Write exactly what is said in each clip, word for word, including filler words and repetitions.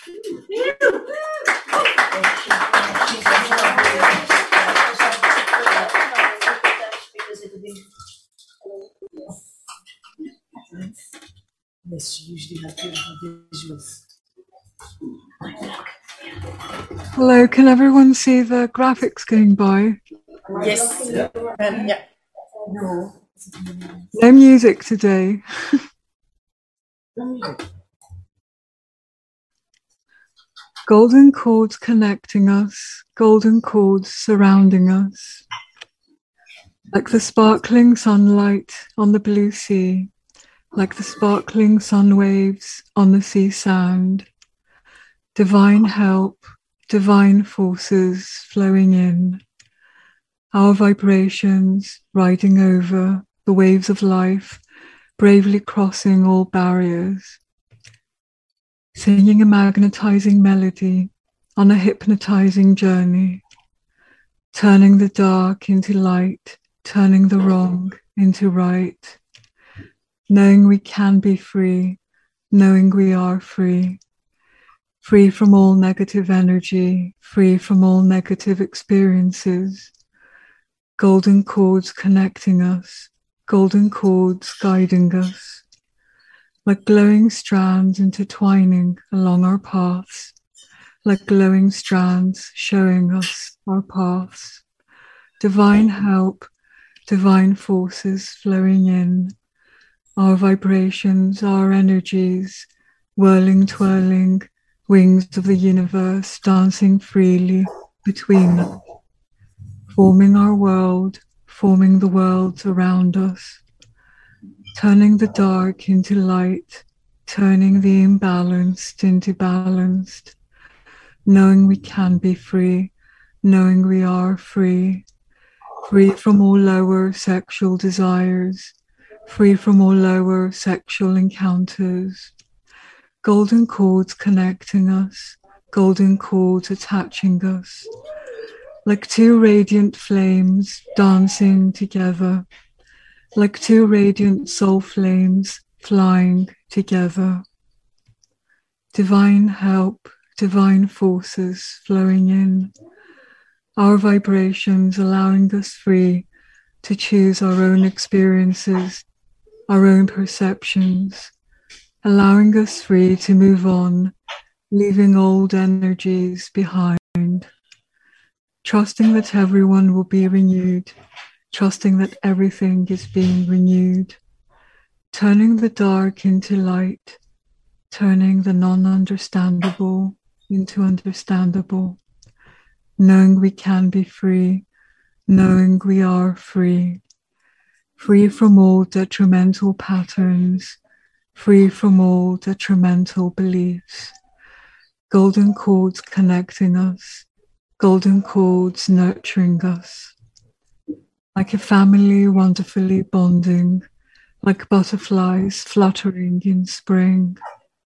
Yes, you usually have beautiful visuals. Hello, can everyone see the graphics going by? Yes. Um, yeah. No. No music today. Golden cords connecting us, golden cords surrounding us. Like the sparkling sunlight on the blue sea, like the sparkling sun waves on the sea sand. Divine help, divine forces flowing in. Our vibrations riding over the waves of life, bravely crossing all barriers. Singing a magnetizing melody on a hypnotizing journey. Turning the dark into light, turning the wrong into right. Knowing we can be free, knowing we are free. Free from all negative energy, free from all negative experiences. Golden cords connecting us, golden cords guiding us, like glowing strands intertwining along our paths, like glowing strands showing us our paths. Divine help, divine forces flowing in, our vibrations, our energies, whirling, twirling, wings of the universe dancing freely between us. Forming our world, forming the worlds around us, turning the dark into light, turning the imbalanced into balanced, knowing we can be free, knowing we are free, free from all lower sexual desires, free from all lower sexual encounters, golden cords connecting us, golden cords attaching us, like two radiant flames dancing together, like two radiant soul flames flying together. Divine help, divine forces flowing in, our vibrations allowing us free to choose our own experiences, our own perceptions, allowing us free to move on, leaving old energies behind. Trusting that everyone will be renewed, trusting that everything is being renewed, turning the dark into light, turning the non-understandable into understandable, knowing we can be free, knowing we are free, free from all detrimental patterns, free from all detrimental beliefs, golden cords connecting us, golden cords nurturing us, like a family wonderfully bonding, like butterflies fluttering in spring.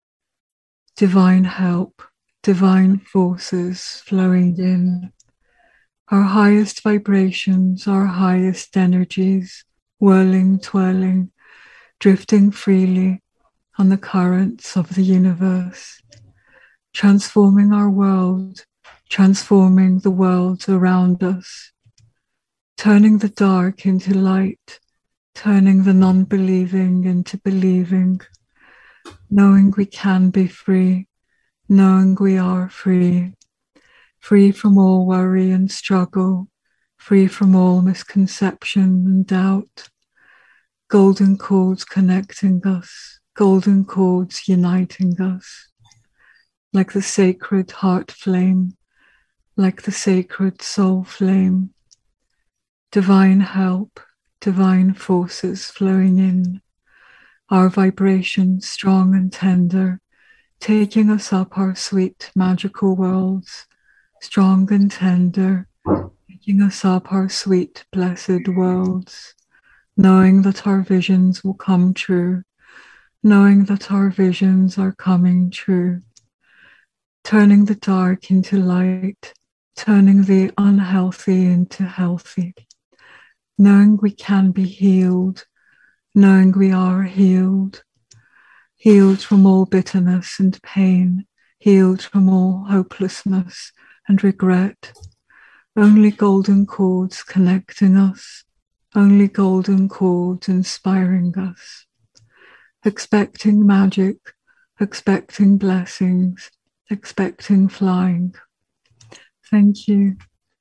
Divine help, divine forces flowing in, our highest vibrations, our highest energies, whirling, twirling, drifting freely on the currents of the universe, transforming our world, transforming the world around us, turning the dark into light, turning the non-believing into believing, knowing we can be free, knowing we are free, free from all worry and struggle, free from all misconception and doubt, golden cords connecting us, golden cords uniting us, like the sacred heart flame, like the sacred soul flame, divine help, divine forces flowing in, our vibrations strong and tender, taking us up our sweet magical worlds, strong and tender, taking us up our sweet blessed worlds, knowing that our visions will come true, knowing that our visions are coming true, turning the dark into light, turning the unhealthy into healthy, knowing we can be healed, knowing we are healed, healed from all bitterness and pain, healed from all hopelessness and regret. Only golden chords connecting us, only golden chords inspiring us. Expecting magic, expecting blessings, expecting flying. Thank you.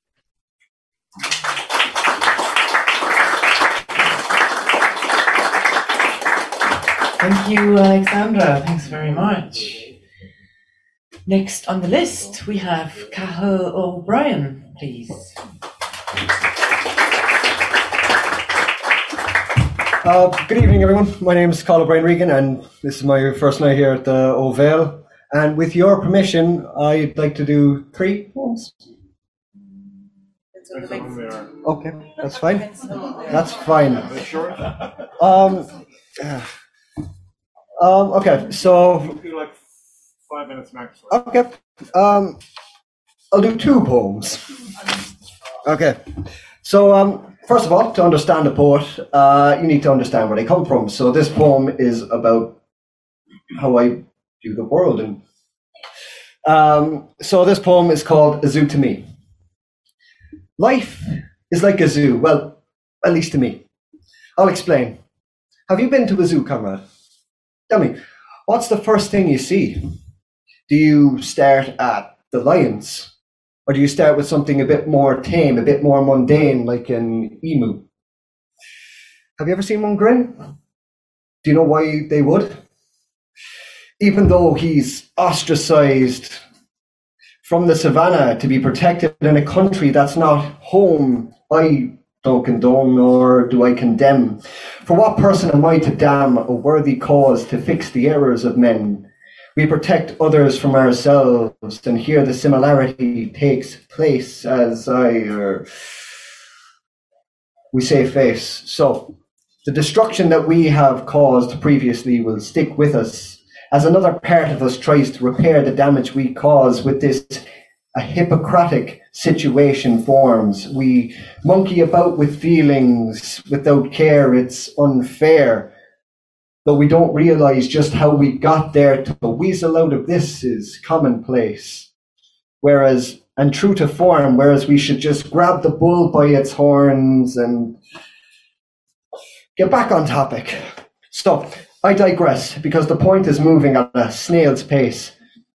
Thank you, Alexandra. Thanks very much. Next on the list, we have Cathal O'Brien, please. Uh, good evening, everyone. My name is Cathal O'Brien Regan, and this is my first night here at the O'Vale. And with your permission, I'd like to do three poems. Okay, that's fine. That's fine. Um, um, okay, so. Do like five minutes max. Okay, um, I'll do two poems. Okay, so um, first of all, to understand a poet, uh, you need to understand where they come from. So this poem is about how I view the world, and um, so this poem is called "A Zoo to Me." Life is like a zoo. Well, at least to me. I'll explain. Have you been to a zoo, comrade? Tell me, what's the first thing you see? Do you start at the lions? Or do you start with something a bit more tame, a bit more mundane, like an emu? Have you ever seen one grin? Do you know why they would? Even though he's ostracized from the savannah to be protected in a country that's not home, I don't condone nor do I condemn. For what person am I to damn a worthy cause to fix the errors of men? We protect others from ourselves, and here the similarity takes place as I, uh, we save face. So the destruction that we have caused previously will stick with us as another part of us tries to repair the damage we cause. With this, a Hippocratic situation forms. We monkey about with feelings without care. It's unfair. Though we don't realize just how we got there, to weasel out of this is commonplace. Whereas, and true to form, whereas we should just grab the bull by its horns and get back on topic. So, I digress, because the point is moving at a snail's pace.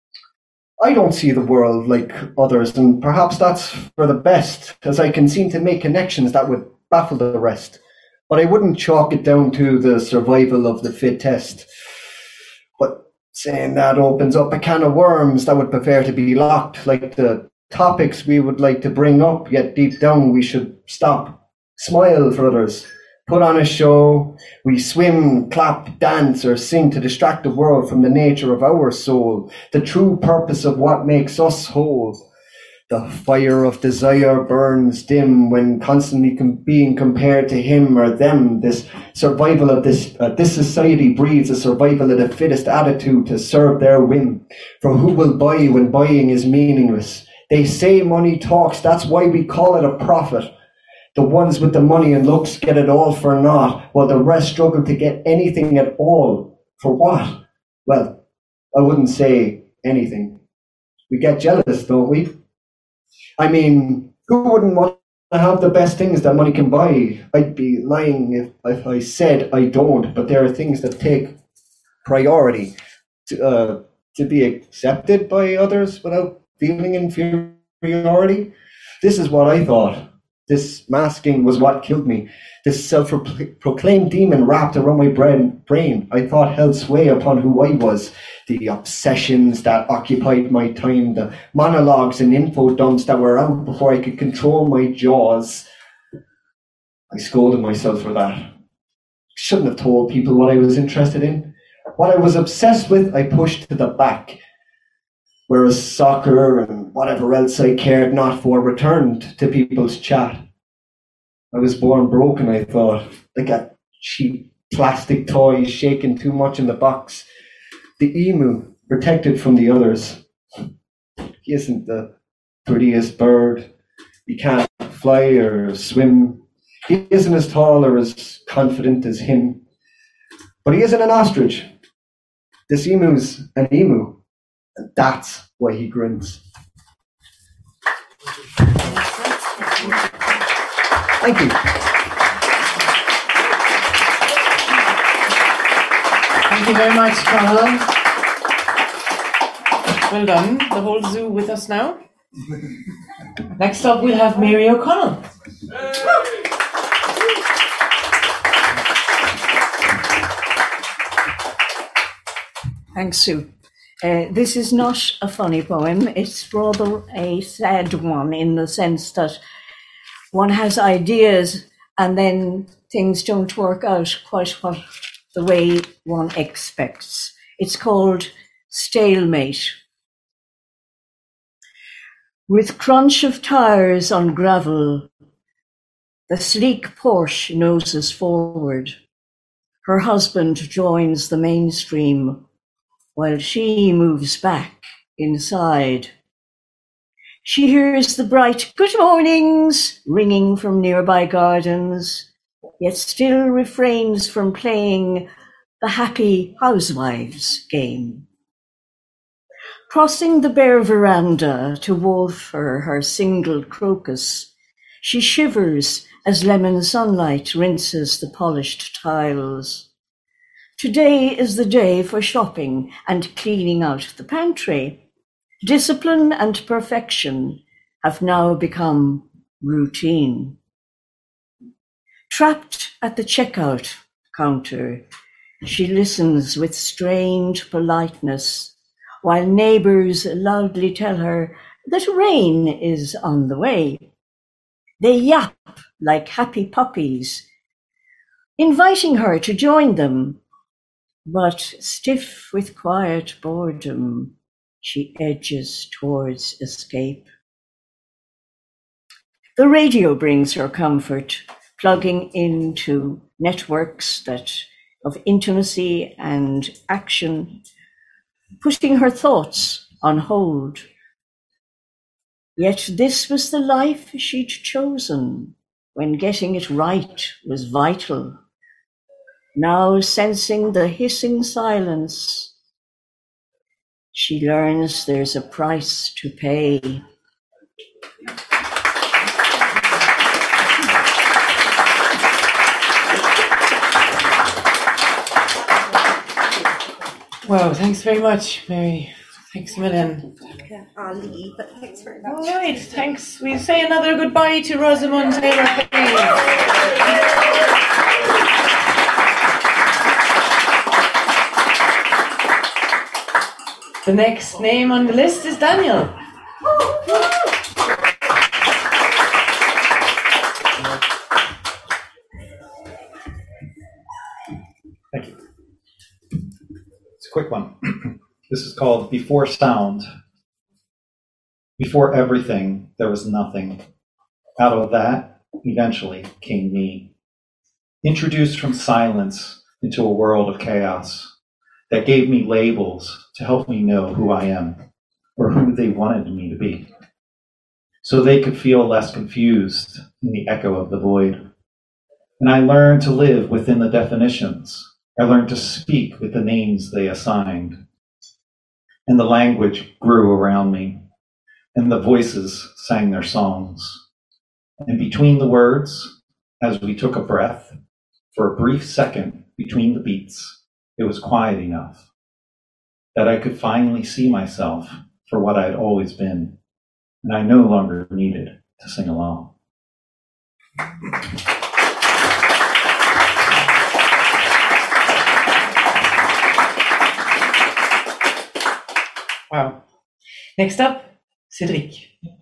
I don't see the world like others, and perhaps that's for the best, as I can seem to make connections that would baffle the rest. But I wouldn't chalk it down to the survival of the fittest. But saying that opens up a can of worms that would prefer to be locked, like the topics we would like to bring up, yet deep down we should stop. Smile for others. Put on a show. We swim, clap, dance, or sing to distract the world from the nature of our soul, the true purpose of what makes us whole. The fire of desire burns dim when constantly com- being compared to him or them. This survival of this uh, this society breeds a survival of the fittest attitude to serve their whim. For who will buy when buying is meaningless? They say money talks, that's why we call it a profit. The ones with the money and looks get it all for naught, while the rest struggle to get anything at all. For what? Well, I wouldn't say anything. We get jealous, don't we? I mean, who wouldn't want to have the best things that money can buy? I'd be lying if, if I said I don't, but there are things that take priority to, uh, to be accepted by others without feeling inferiority. This is what I thought. This masking was what killed me. This self-proclaimed demon wrapped around my brain, I thought held sway upon who I was. The obsessions that occupied my time, the monologues and info dumps that were out before I could control my jaws. I scolded myself for that. Shouldn't have told people what I was interested in. What I was obsessed with, I pushed to the back. Whereas soccer and whatever else I cared not for returned to people's chat. I was born broken, I thought, like a cheap plastic toy shaken too much in the box. The emu, protected from the others. He isn't the prettiest bird. He can't fly or swim. He isn't as tall or as confident as him. But he isn't an ostrich. This emu's an emu. And that's why he grins. Thank you. Thank you very much, Carl. Well done. The whole zoo with us now. Next up, we'll have Mary O'Connell. Thanks, Sue. Uh, this is not a funny poem. It's rather a sad one in the sense that one has ideas and then things don't work out quite what the way one expects. It's called Stalemate. With crunch of tires on gravel, the sleek Porsche noses forward. Her husband joins the mainstream while she moves back inside. She hears the bright good mornings ringing from nearby gardens, yet still refrains from playing the happy housewives game. Crossing the bare veranda to water her single crocus, she shivers as lemon sunlight rinses the polished tiles. Today is the day for shopping and cleaning out the pantry. Discipline and perfection have now become routine. Trapped at the checkout counter, she listens with strained politeness while neighbors loudly tell her that rain is on the way. They yap like happy puppies, inviting her to join them, but stiff with quiet boredom, she edges towards escape. The radio brings her comfort, plugging into networks that of intimacy and action, putting her thoughts on hold. Yet this was the life she'd chosen when getting it right was vital. Now sensing the hissing silence, she learns there's a price to pay. Wow, thanks very much, Mary. Thanks a million. Yeah, I'll leave, but thanks very much. All right, thanks. We'll say another goodbye to Rosamund Taylor, please. The next name on the list is Daniel. Thank you. It's a quick one. This is called Before Sound. Before everything, there was nothing. Out of that, eventually, came me. Introduced from silence into a world of chaos that gave me labels to help me know who I am or who they wanted me to be, so they could feel less confused in the echo of the void. And I learned to live within the definitions. I learned to speak with the names they assigned. And the language grew around me, and the voices sang their songs. And between the words, as we took a breath, for a brief second between the beats, it was quiet enough that I could finally see myself for what I had always been, and I no longer needed to sing along. Wow. Next up, Cédric.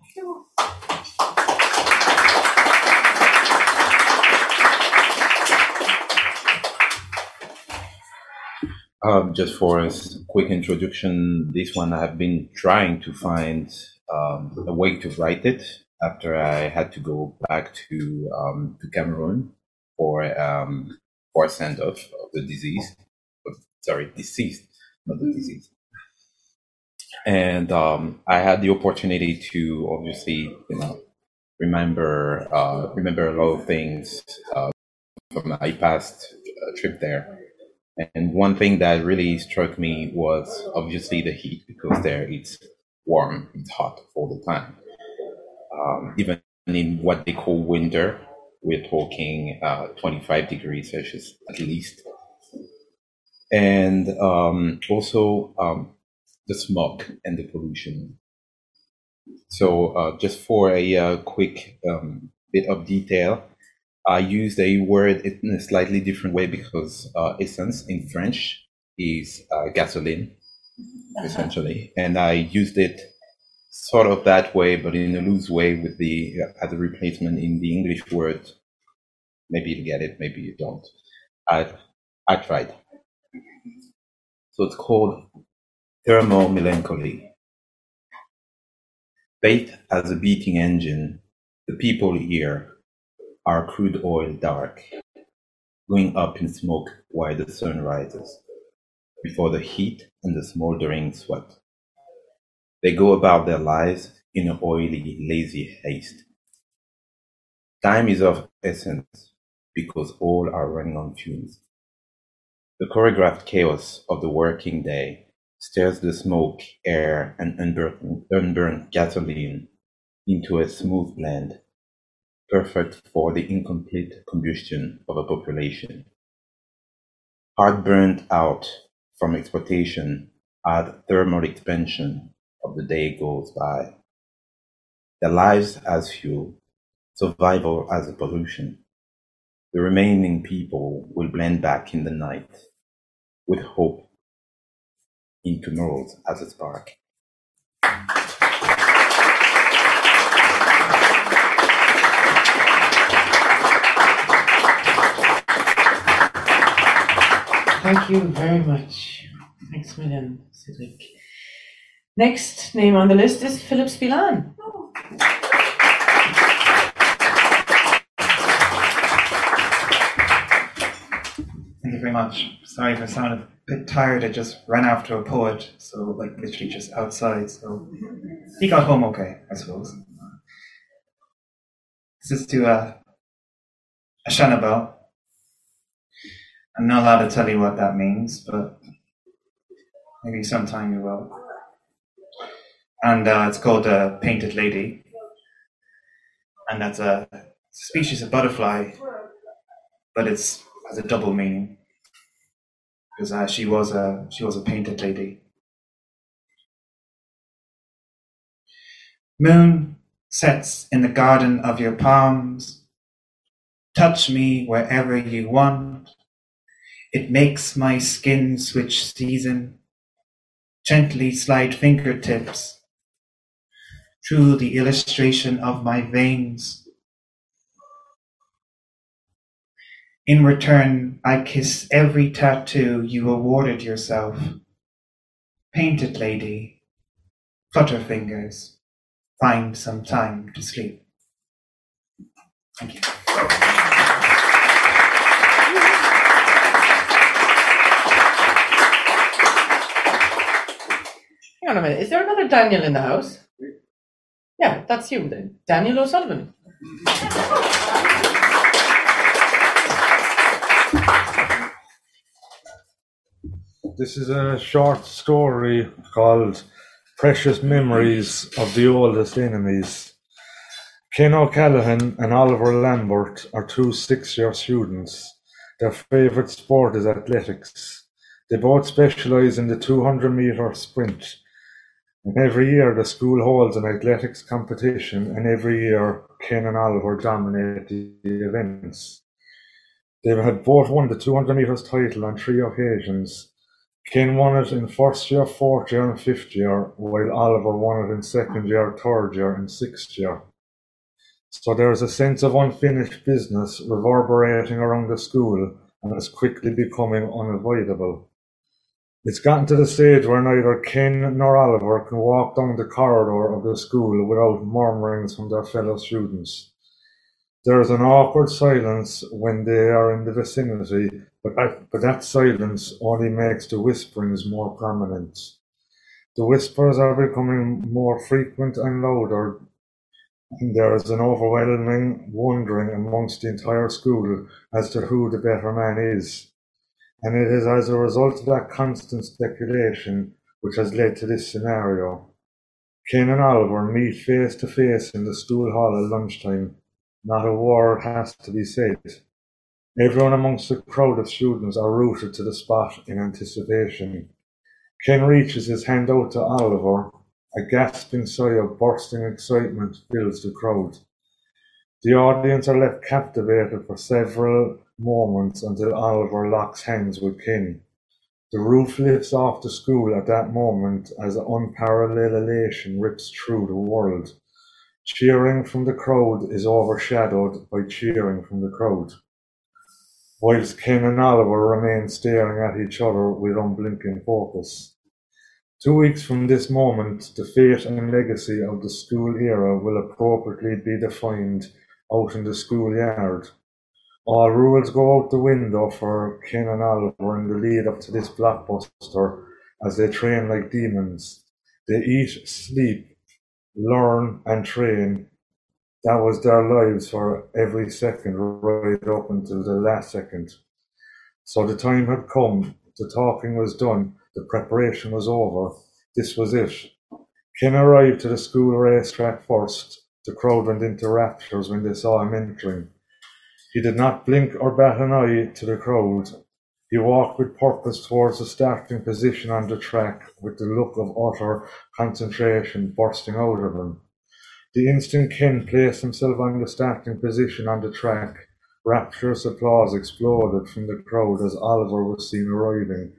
Um, just for a quick introduction, this one I have been trying to find um, a way to write it after I had to go back to um, to Cameroon for um, for a send off of the disease. Sorry, deceased, not the disease. And um, I had the opportunity to obviously, you know, remember uh, remember a lot of things uh, from my past uh, trip there. And one thing that really struck me was obviously the heat, because there it's warm, it's hot all the time. Um, even in what they call winter, we're talking uh, twenty-five degrees Celsius at least. And um, also um, the smoke and the pollution. So uh, just for a uh, quick um, bit of detail, I used a word in a slightly different way because uh, essence in French is uh, gasoline, essentially. And I used it sort of that way, but in a loose way with the, uh, as a replacement in the English word. Maybe you get it, maybe you don't. I, I tried. So it's called thermomelancholy. Faith as a beating engine, the people here are crude oil dark, going up in smoke while the sun rises, before the heat and the smoldering sweat. They go about their lives in an oily, lazy haste. Time is of essence, because all are running on fumes. The choreographed chaos of the working day stirs the smoke, air, and unburnt, unburnt gasoline into a smooth blend, perfect for the incomplete combustion of a population. Heart burned out from exploitation as thermal expansion of the day goes by. Their lives as fuel, survival as a pollution. The remaining people will blend back in the night with hope in tomorrow as a spark. Thank you very much. Thanks a million, Cedric. Next name on the list is Philip Spillane. Thank you very much. Sorry if I sound a bit tired. I just ran after a poet, so like literally just outside. So he got home okay, I suppose. This is to uh, Ashanabel. I'm not allowed to tell you what that means, but maybe sometime you will. And uh, it's called a Painted Lady, and that's a species of butterfly, but it's has a double meaning because uh, she was a she was a painted lady. Moon sets in the garden of your palms. Touch me wherever you want. It makes my skin switch season. Gently slide fingertips through the illustration of my veins. In return, I kiss every tattoo you awarded yourself. Painted lady, flutter fingers, find some time to sleep. Thank you. Hang on a minute, is there another Daniel in the house? Yeah, that's you then. Daniel O'Sullivan. This is a short story called Precious Memories of the Oldest Enemies. Ken O'Callaghan and Oliver Lambert are two six-year students. Their favourite sport is athletics. They both specialise in the two hundred metre sprint. And every year the school holds an athletics competition, and every year Ken and Oliver dominate the events. They have both won the two hundred metres title on three occasions. Ken won it in first year, fourth year and fifth year, while Oliver won it in second year, third year and sixth year. So there is a sense of unfinished business reverberating around the school and is quickly becoming unavoidable. It's gotten to the stage where neither Ken nor Oliver can walk down the corridor of the school without murmurings from their fellow students. There is an awkward silence when they are in the vicinity, but that, but that silence only makes the whisperings more prominent. The whispers are becoming more frequent and louder, and there is an overwhelming wondering amongst the entire school as to who the better man is. And it is as a result of that constant speculation which has led to this scenario. Ken and Oliver meet face to face in the school hall at lunchtime. Not a word has to be said. Everyone amongst the crowd of students are rooted to the spot in anticipation. Ken reaches his hand out to Oliver. A gasping sigh of bursting excitement fills the crowd. The audience are left captivated for several moments until Oliver locks hands with Ken. The roof lifts off the school at that moment as unparalleled elation rips through the world. Cheering from the crowd is overshadowed by cheering from the crowd, whilst Ken and Oliver remain staring at each other with unblinking focus. Two weeks from this moment, the fate and legacy of the school era will appropriately be defined out in the schoolyard. All rules go out the window for Ken and Oliver in the lead up to this blockbuster as they train like demons. They eat, sleep, learn and train. That was their lives for every second right up until the last second. So the time had come, the talking was done, the preparation was over. This was it. Ken arrived to the school racetrack first. The crowd went into raptures when they saw him entering. He did not blink or bat an eye to the crowd. He walked with purpose towards the starting position on the track with the look of utter concentration bursting out of him. The instant Ken placed himself on the starting position on the track, rapturous applause exploded from the crowd as Oliver was seen arriving.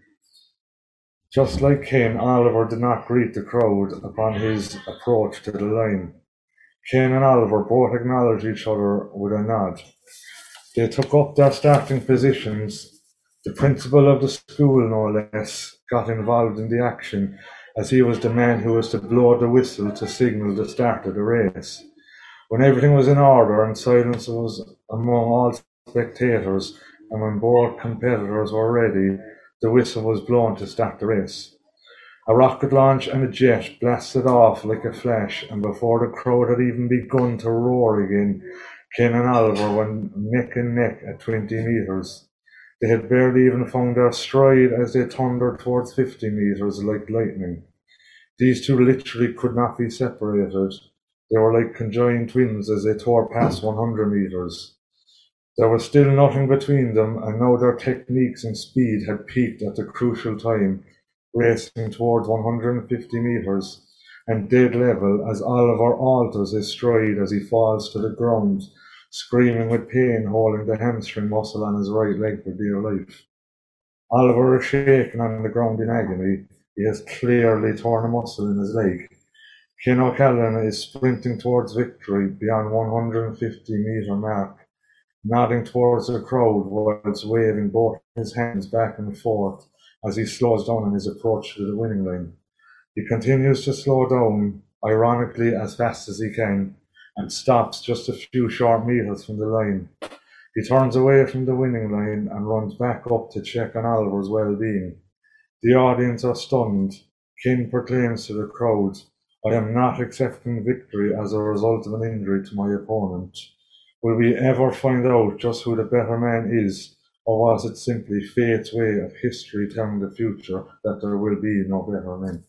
Just like Ken, Oliver did not greet the crowd upon his approach to the line. Ken and Oliver both acknowledged each other with a nod. They took up their starting positions. The principal of the school, no less, got involved in the action as he was the man who was to blow the whistle to signal the start of the race. When everything was in order and silence was among all spectators, and when both competitors were ready, the whistle was blown to start the race. A rocket launch and a jet blasted off like a flash, and before the crowd had even begun to roar again, Ken and Oliver went neck and neck at twenty metres. They had barely even found their stride as they thundered towards fifty metres like lightning. These two literally could not be separated. They were like conjoined twins as they tore past one hundred metres. There was still nothing between them, and now their techniques and speed had peaked at the crucial time, racing towards one hundred fifty metres, and dead level as Oliver alters his stride as he falls to the ground, screaming with pain, holding the hamstring muscle on his right leg for dear life. Oliver is shaking on the ground in agony. He has clearly torn a muscle in his leg. Ken O'Callaghan is sprinting towards victory beyond one hundred fifty metre mark, nodding towards the crowd whilst waving both his hands back and forth as he slows down in his approach to the winning line. He continues to slow down, ironically as fast as he can, and stops just a few short metres from the line. He turns away from the winning line and runs back up to check on Oliver's well-being. The audience are stunned. Ken proclaims to the crowd, "I am not accepting victory as a result of an injury to my opponent." Will we ever find out just who the better man is, or was it simply fate's way of history telling the future that there will be no better men?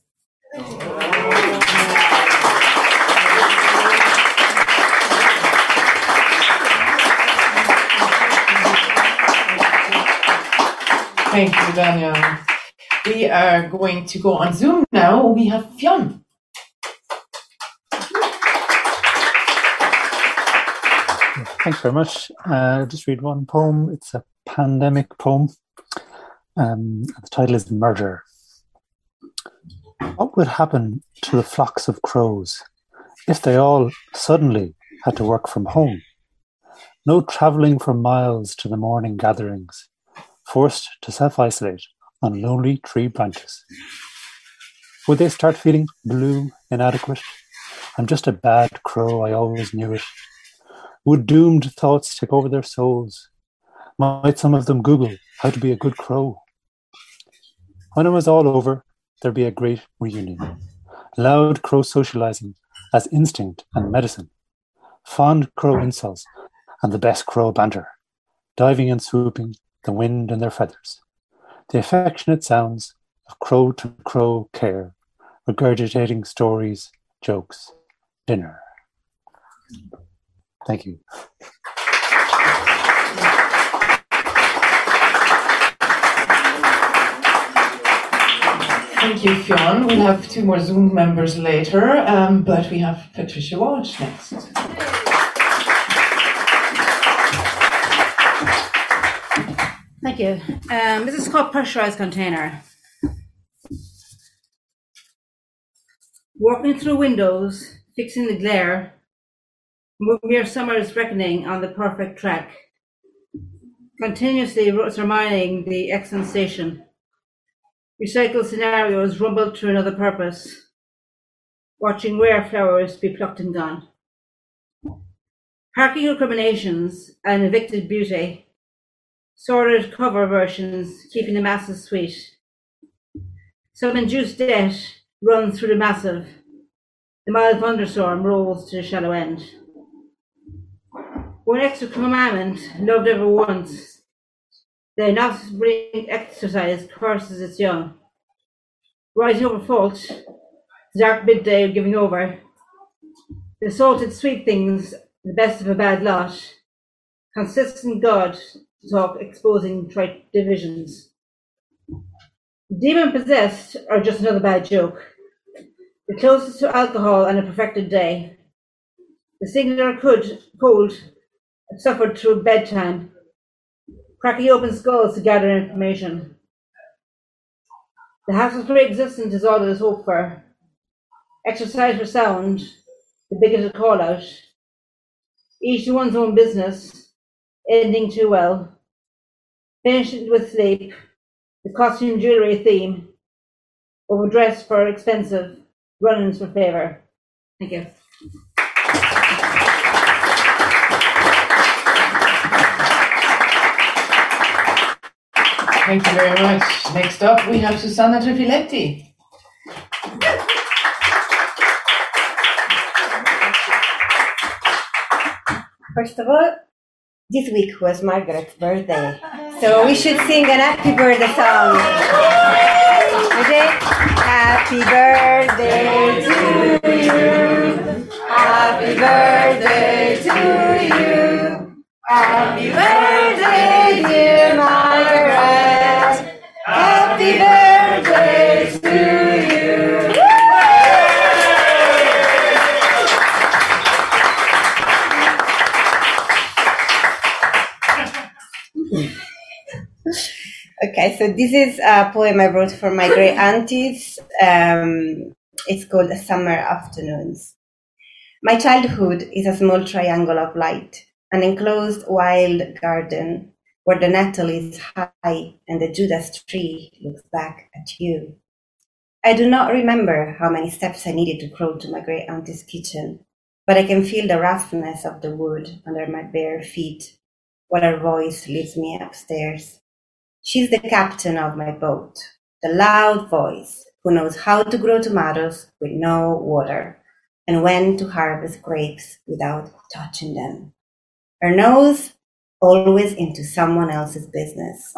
Thank you, Daniel. We are going to go on Zoom now. We have Fionn. Thanks very much. Uh, I'll just read one poem. It's a pandemic poem. Um, the title is Murder. What would happen to the flocks of crows if they all suddenly had to work from home? No travelling for miles to the morning gatherings, forced to self-isolate on lonely tree branches. Would they start feeling blue, inadequate? I'm just a bad crow, I always knew it. Would doomed thoughts take over their souls? Might some of them Google how to be a good crow? When it was all over, there'd be a great reunion. Loud crow socializing as instinct and medicine. Fond crow insults and the best crow banter. Diving and swooping, the wind in their feathers. the affectionate sounds of crow-to-crow care, regurgitating stories, jokes, dinner. Thank you. Thank you, Fionn. We'll have two more Zoom members later, um, but we have Patricia Walsh next. Thank you. Um, this is called Pressurized Container. Walking through windows, fixing the glare, mere summer's reckoning on the perfect track, continuously surmining the excellent station. Recycled scenarios rumbled to another purpose, watching rare flowers be plucked and gone. Parking recriminations and evicted beauty, sordid cover versions keeping the masses sweet. Some induced debt runs through the massive, the mild thunderstorm rolls to the shallow end. One extra commandment loved ever once, the not bring exercise curses its young. Rising over fault, the dark midday of giving over, the salted sweet things, the best of a bad lot, consistent God to talk exposing trite divisions. Demon possessed are just another bad joke, the closest to alcohol and a perfected day. The singular could, cold, suffered through bedtime, cracking open skulls to gather information. The hassle free existence is all that is hoped for. Exercise for sound, the bigoted call out. Each to one's own business, ending too well. Finishing with sleep, the costume jewelry theme, overdressed for expensive, run-ins for favour. Thank you. Thank you very much. Next up, we have Susanna Trifiletti. First of all, this week was Margaret's birthday, so we should sing an happy birthday song. Okay? Happy birthday to you. Happy birthday to you. Happy birthday, dear Margaret. Happy birthday to you. Okay, so this is a poem I wrote for my great aunties. Um, it's called Summer Afternoons. My childhood is a small triangle of light, an enclosed wild garden where the nettle is high and the Judas tree looks back at you. I do not remember how many steps I needed to crawl to my great auntie's kitchen, but I can feel the roughness of the wood under my bare feet while her voice leads me upstairs. She's the captain of my boat, the loud voice who knows how to grow tomatoes with no water and when to harvest grapes without touching them. Her nose always into someone else's business.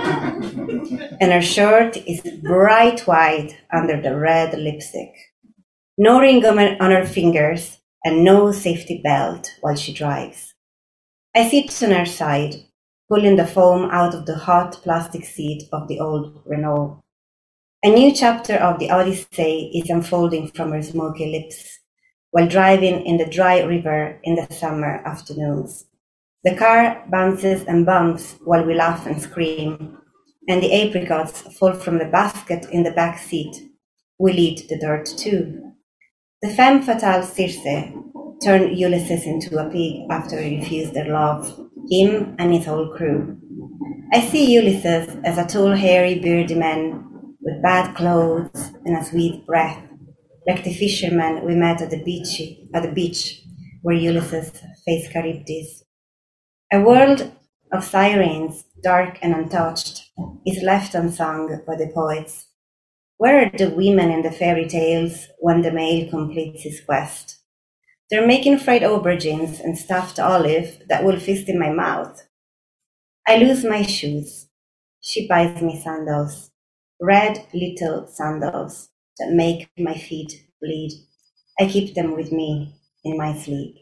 And her shirt is bright white under the red lipstick. No ring on her fingers and no safety belt while she drives. I sit on her side, pulling the foam out of the hot plastic seat of the old Renault. A new chapter of the Odyssey is unfolding from her smoky lips while driving in the dry river in the summer afternoons. The car bounces and bumps while we laugh and scream, and the apricots fall from the basket in the back seat. We'll eat the dirt too. The femme fatale Circe turned Ulysses into a pig after he refused their love, him and his whole crew. I see Ulysses as a tall, hairy, beardy man with bad clothes and a sweet breath, like the fisherman we met at the beach, at the beach where Ulysses faced Charybdis. A world of sirens, dark and untouched, is left unsung by the poets. Where are the women in the fairy tales when the male completes his quest? They're making fried aubergines and stuffed olive that will feast in my mouth. I lose my shoes. She buys me sandals, red little sandals that make my feet bleed. I keep them with me in my sleep.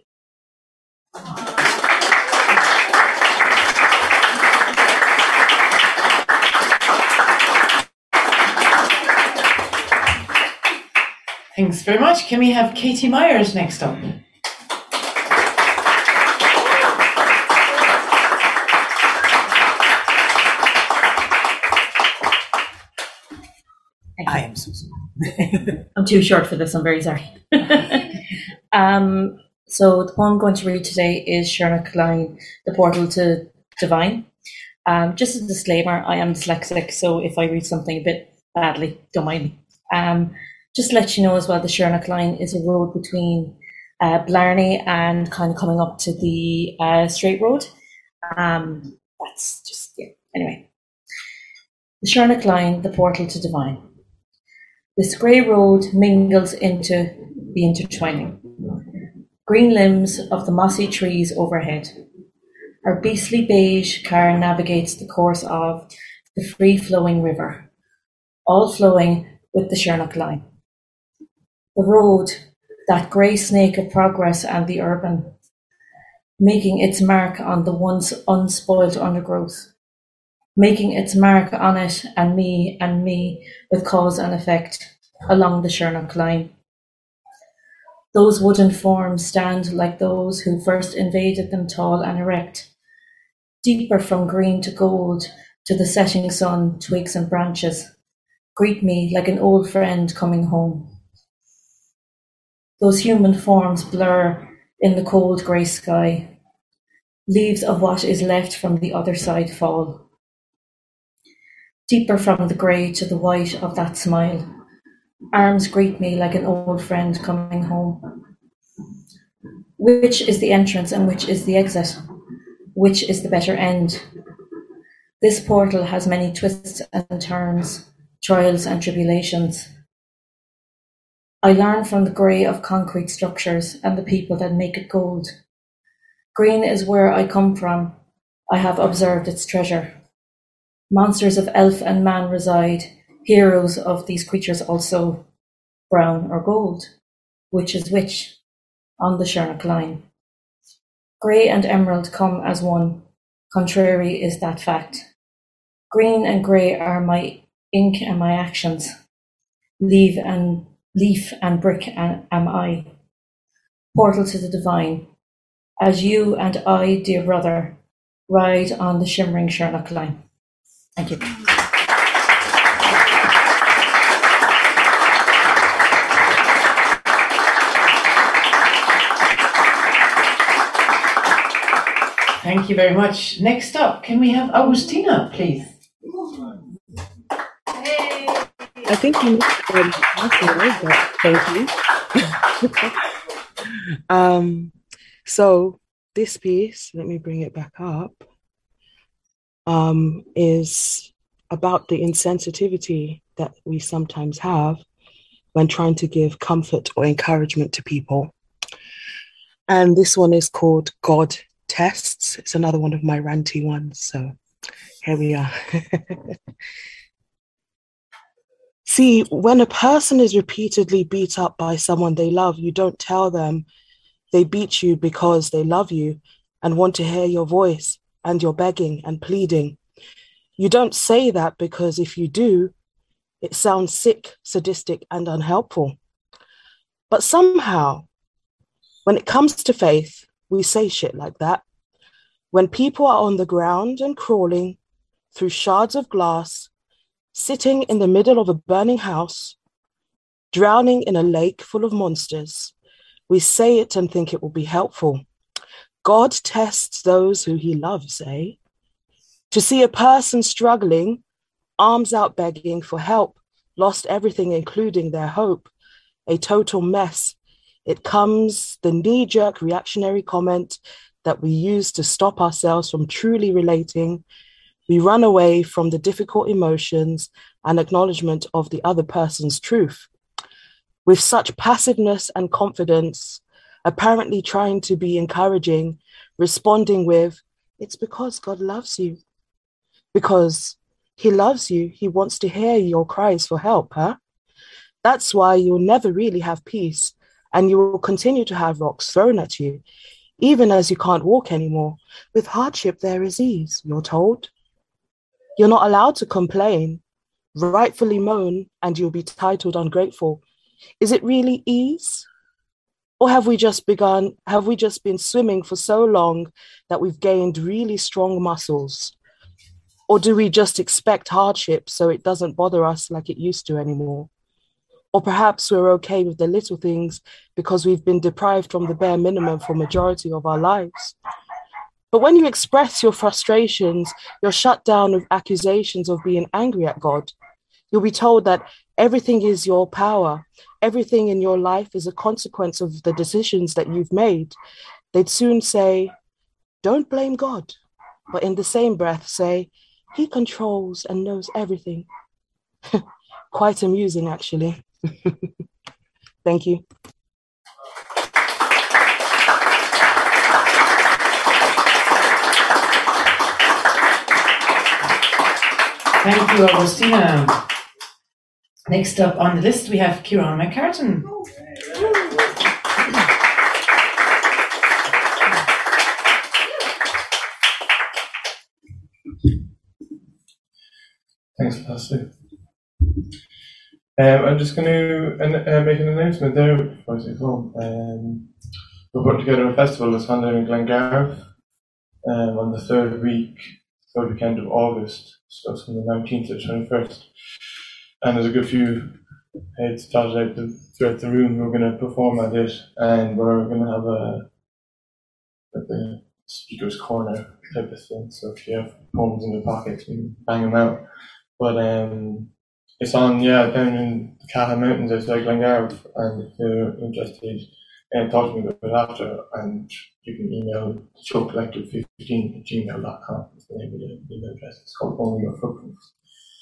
Thanks very much. Can we have Katie Myers next up? I am Susan. I'm too short for this, I'm very sorry. um, so the poem I'm going to read today is Sharna Klein, The Portal to Divine. Um, just as a disclaimer, I am dyslexic, so if I read something a bit badly, don't mind me. Um, just to let you know as well, the Sharna Klein is a road between uh, Blarney and kind of coming up to the uh, straight road. Um, that's just, yeah, anyway. The Sharna Klein, The Portal to Divine. This grey road mingles into the intertwining. Green limbs of the mossy trees overhead. Our beastly beige car navigates the course of the free-flowing river, all flowing with the Sharnock line. The road, that grey snake of progress and the urban, making its mark on the once unspoiled undergrowth, making its mark on it and me and me with cause and effect along the Sharnock line. Those wooden forms stand like those who first invaded them, tall and erect, deeper from green to gold to the setting sun, twigs and branches, greet me like an old friend coming home. Those human forms blur in the cold grey sky. Leaves of what is left from the other side fall. Deeper from the grey to the white of that smile. Arms greet me like an old friend coming home. Which is the entrance and which is the exit? Which is the better end? This portal has many twists and turns, trials and tribulations. I learn from the grey of concrete structures and the people that make it gold. Green is where I come from. I have observed its treasure. Monsters of elf and man reside, heroes of these creatures also, brown or gold, which is which, on the Sharnock line. Grey and emerald come as one, contrary is that fact. Green and grey are my ink and my actions, leaf and leaf and brick am I. Portal to the divine, as you and I, dear brother, ride on the shimmering Sharnock line. Thank you. Thank you very much. Next up, can we have Augustina, please? I think you missed um, answer, but thank you. um, so this piece, let me bring it back up, um, is about the insensitivity that we sometimes have when trying to give comfort or encouragement to people. And this one is called God Tests. It's another one of my ranty ones, so here we are. See, when a person is repeatedly beat up by someone they love, you don't tell them they beat you because they love you and want to hear your voice and your begging and pleading. You don't say that because if you do, it sounds sick, sadistic, and unhelpful. But somehow, when it comes to faith, we say shit like that. When people are on the ground and crawling through shards of glass, sitting in the middle of a burning house, drowning in a lake full of monsters, we say it and think it will be helpful. God tests those who he loves, eh? To see a person struggling, arms out begging for help, lost everything including their hope, a total mess. It comes the knee-jerk reactionary comment that we use to stop ourselves from truly relating. We run away from the difficult emotions and acknowledgement of the other person's truth. With such passiveness and confidence, apparently trying to be encouraging, responding with, it's because God loves you. Because He loves you. He wants to hear your cries for help, huh? That's why you'll never really have peace, and you will continue to have rocks thrown at you, even as you can't walk anymore. With hardship, there is ease, you're told. You're not allowed to complain, rightfully moan, and you'll be titled ungrateful. Is it really ease? Or have we just begun, have we just been swimming for so long that we've gained really strong muscles? Or do we just expect hardship so it doesn't bother us like it used to anymore? Or perhaps we're okay with the little things because we've been deprived from the bare minimum for majority of our lives. But when you express your frustrations, you're shut down with accusations of being angry at God. You'll be told that everything is your power. Everything in your life is a consequence of the decisions that you've made. They'd soon say, don't blame God, but in the same breath say, he controls and knows everything. Quite amusing, actually. Thank you. Thank you, Augustina. Next up on the list, we have Kieran McCartan. Thanks, Pastor. Um, I'm just going to uh, make an announcement there before I go. Um, we're putting together a festival that's happening in Glengarve um, on the third week, third weekend of August, so from the nineteenth to the twenty-first. And there's a good few heads dotted out the, throughout the room who are going to perform at it, and we're going to have a, like a speaker's corner type of thing. So if you have poems in your pockets, you can bang them out. But um, it's on, yeah, down in the Caha Mountains outside Glengarve, and if you're interested, uh, talk to me about it after, and you can email show collective fifteen at gmail dot com. Is the name of the email address. It's called Only Your Footprints.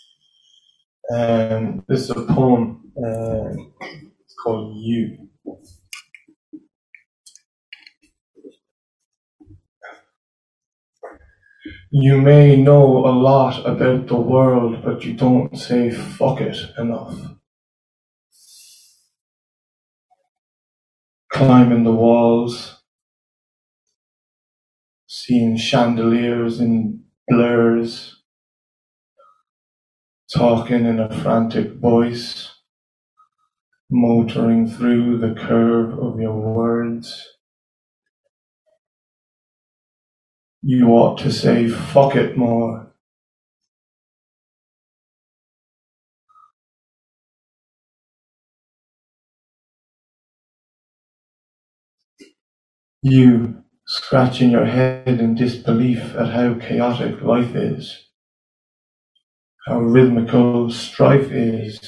Um, this is a poem. Uh, it's called You. You may know a lot about the world, but you don't say fuck it enough. Climbing the walls, seeing chandeliers in blurs, talking in a frantic voice, motoring through the curve of your words. You ought to say fuck it more. You scratching your head in disbelief at how chaotic life is, how rhythmical strife is,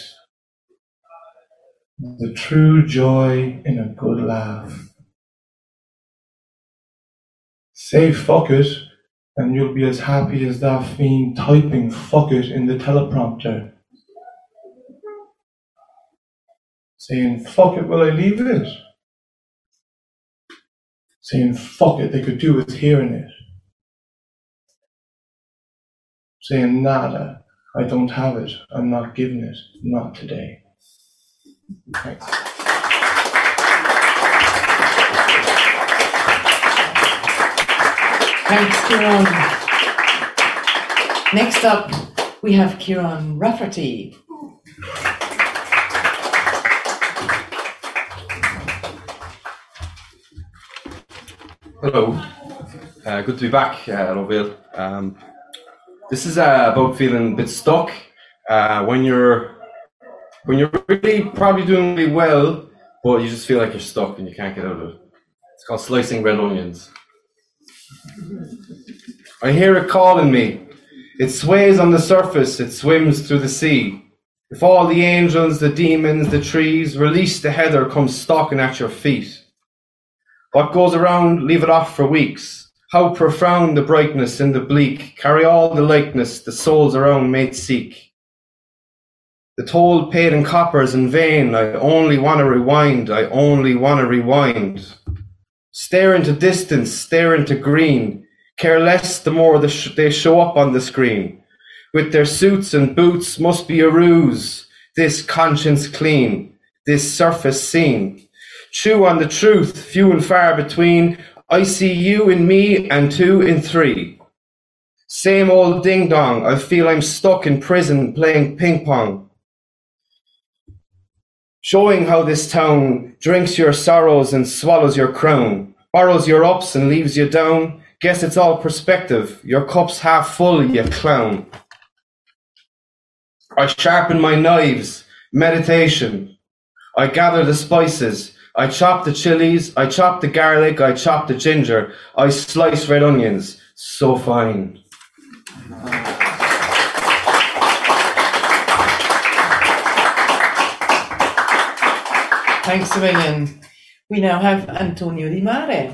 the true joy in a good laugh. Say fuck it, and you'll be as happy as that fiend typing fuck it in the teleprompter. Saying fuck it, will I leave it? Saying fuck it, they could do with hearing it. Saying nada, I don't have it, I'm not giving it, not today. Thanks. Thanks, Kieran. Next up, we have Kieran Rafferty. Hello, uh, good to be back, uh, Loville. Um, this is uh, about feeling a bit stuck uh, when you're when you're really probably doing really well, but you just feel like you're stuck and you can't get out of it. It's called slicing red onions. I hear it calling me. It sways on the surface, it swims through the sea. If all the angels, the demons, the trees, release the heather comes stalking at your feet. What goes around, leave it off for weeks. How profound the brightness in the bleak, carry all the likeness the souls around made seek. The toll paid in coppers in vain, I only want to rewind, I only want to rewind. Stare into distance, stare into green, care less the more the sh- they show up on the screen. with their suits and boots must be a ruse. This conscience clean, this surface seen. Chew on the truth, few and far between. I see you in me and two in three. Same old ding dong, I feel I'm stuck in prison playing ping pong. Showing how this town drinks your sorrows and swallows your crown, borrows your ups and leaves you down. Guess it's all perspective, your cup's half full, you clown. I sharpen my knives, meditation. I gather the spices, I chop the chilies, I chop the garlic, I chop the ginger, I slice red onions, so fine. Thanks a million. We now have Antonio Di Mare.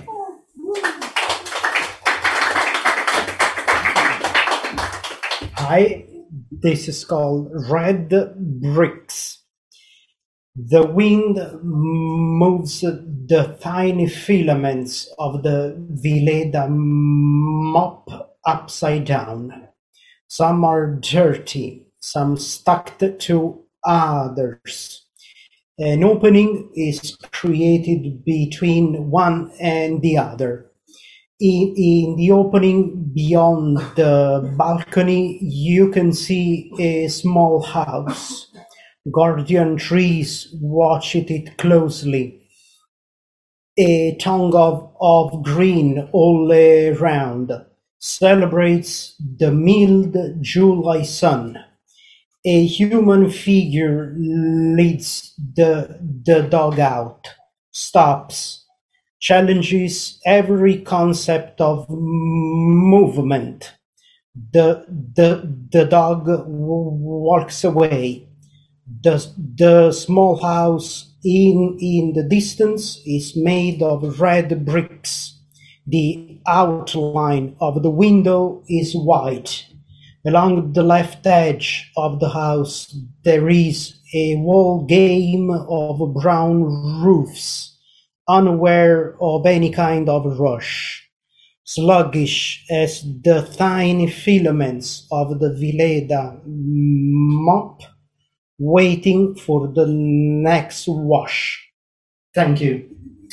Hi, this is called Red Bricks. The wind moves the tiny filaments of the Vileda mop upside down. Some are dirty, some stuck to others. An opening is created between one and the other. In, in the opening beyond the balcony, you can see a small house. Guardian trees watch it closely. A tongue of, of green all around celebrates the mild July sun. A human figure leads the, the dog out, stops, challenges every concept of movement. The, the, the dog w- walks away. The, the small house in, in the distance is made of red bricks. The outline of the window is white. Along the left edge of the house, there is a wall game of brown roofs, unaware of any kind of rush, sluggish as the tiny filaments of the Vileda mop, waiting for the next wash. Thank you.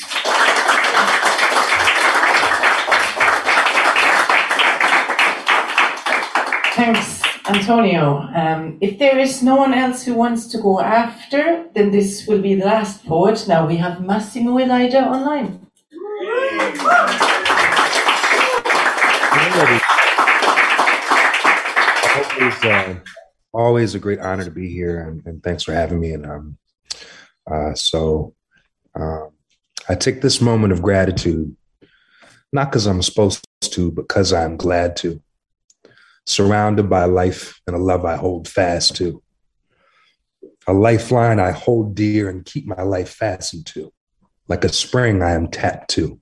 Thanks, Antonio. Um, if there is no one else who wants to go after, then this will be the last poet. Now we have Massimo Elijah online. Always, uh, always a great honor to be here, and, and thanks for having me. And um, uh, so uh, I take this moment of gratitude, not because I'm supposed to, but because I'm glad to. Surrounded by life and a love I hold fast to. A lifeline I hold dear and keep my life fastened to. Like a spring I am tapped to.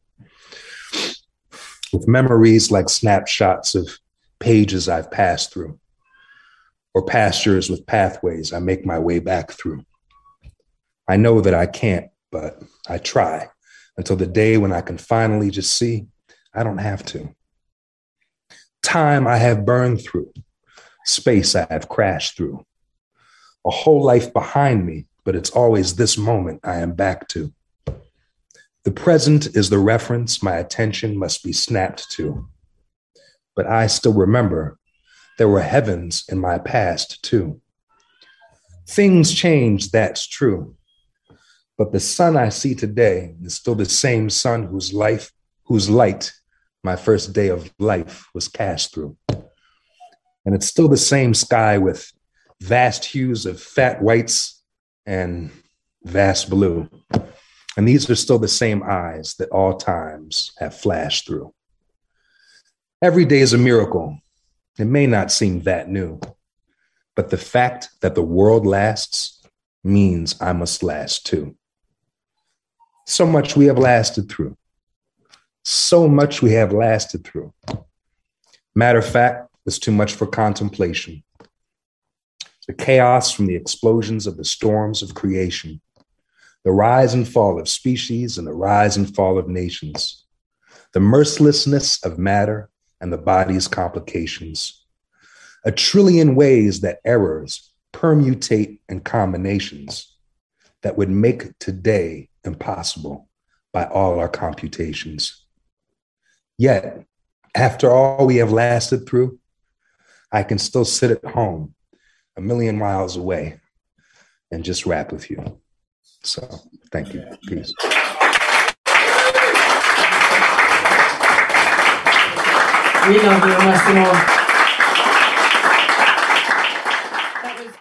With memories like snapshots of pages I've passed through. Or pastures with pathways I make my way back through. I know that I can't, but I try. Until the day when I can finally just see I don't have to. Time I have burned through, space I have crashed through, a whole life behind me, but it's always this moment I am back to. The present is the reference my attention must be snapped to, but I still remember there were heavens in my past too. Things change, that's true, but the sun I see today is still the same sun whose life, whose light my first day of life was cast through. And it's still the same sky with vast hues of fat whites and vast blue. And these are still the same eyes that all times have flashed through. Every day is a miracle. It may not seem that new, but the fact that the world lasts means I must last too. So much we have lasted through. So much we have lasted through. Matter of fact, it's too much for contemplation. The chaos from the explosions of the storms of creation, the rise and fall of species and the rise and fall of nations, the mercilessness of matter and the body's complications, a trillion ways that errors permutate and combinations that would make today impossible by all our computations. Yet, after all we have lasted through, I can still sit at home a million miles away and just rap with you. So, thank you. Peace. We love you, Massimo.